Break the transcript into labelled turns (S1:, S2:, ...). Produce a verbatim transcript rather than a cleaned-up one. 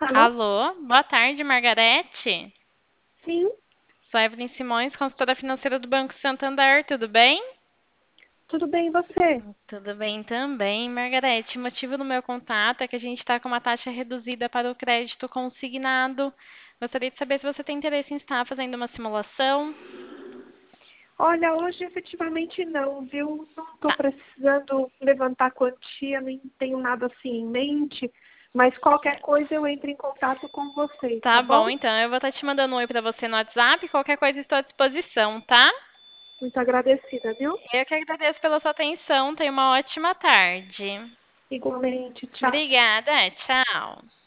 S1: Alô?
S2: Alô, boa tarde, Margarete.
S1: Sim,
S2: Sou Evelyn Simões, consultora financeira do Banco Santander, tudo bem?
S1: tudo bem e você?
S2: Tudo bem também, Margarete. O motivo do meu contato é que a gente está com uma taxa reduzida para o crédito consignado. Gostaria de saber se você tem interesse em estar fazendo uma simulação.
S1: Olha, hoje efetivamente não, viu? Não estou
S2: Tá,
S1: precisando levantar quantia, nem tenho nada assim em mente, mas qualquer coisa eu entro em contato com vocês, tá
S2: tá bom,
S1: bom?
S2: então eu vou estar te mandando um oi para você no WhatsApp. Qualquer coisa estou à disposição, tá?
S1: Muito agradecida, viu?
S2: Eu que agradeço pela sua atenção. Tenha uma ótima tarde.
S1: Igualmente, tchau.
S2: Obrigada, tchau.